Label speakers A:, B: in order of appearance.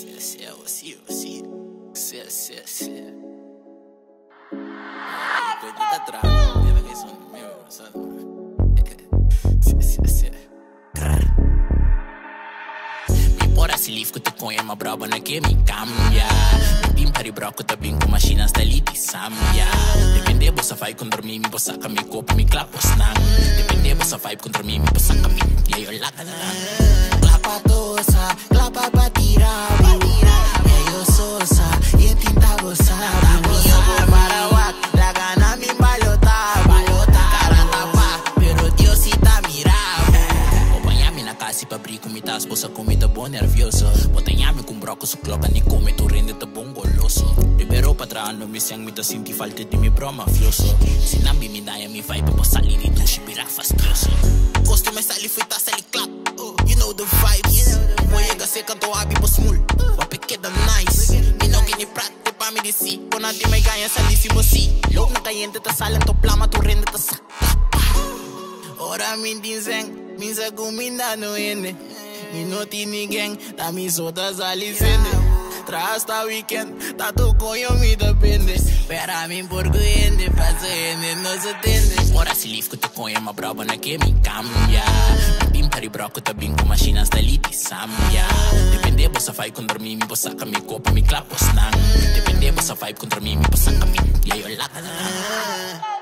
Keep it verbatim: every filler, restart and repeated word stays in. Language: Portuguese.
A: Sim, sim, sim, sim. Sim, sim, sim. Coitado atrás, deve que isso meu, sabe? Sim, sim, sim. Me pôr assim livre que tu põe uma braba na que me cambia. Me pim para broco tá bem com machinas da lite samia. Depende você vai contra mim, me bossa com meu corpo, me clapo snang. Depende você vai contra mim, me bossa com mim, e aí eu lá clapa tosa, clapa pra tirar. Eu sou sa, e eu tinta você. Eu para o ar, la gana me balota, balota. Cara tapa, pero Dios si tá mirando. Acompanha-me na casa pra abrir comida, as bolsas comida bom nervioso. Botanha-me com broco, su cloca, ni come, tu rende tá bom goloso. Liberou pra trás, não me sente muito sinti falta de me pro mafioso. Se não me dá, me vai pra salir de duche, virar fastioso. Gosto mais sali, fui tá sali clap. You know the vibes. Moega seca, tô abi po smul. Wa pequena nice. Me não que ni prat, te pa me disi. Quando a ti me ganha, sali si você. Look na caliente, tá salen, tô plama, tu rende, tá sac. Ora me dizem, me sa gumina no ende. Me no ti ninguém, tá me sotas ali sende. Tras ta weekend, tá tu conho me depende. Pera mim por guende, passa ende, não se tende. Ora se livre que tu conho uma braba na que me cambia. Me pim para broco tá bem com machinas da lite samia. Depende você vai contra mim, me bossa com meu corpo, me clapo snang. Depende você vai contra mim, me bossa com mim, e aí eu lá.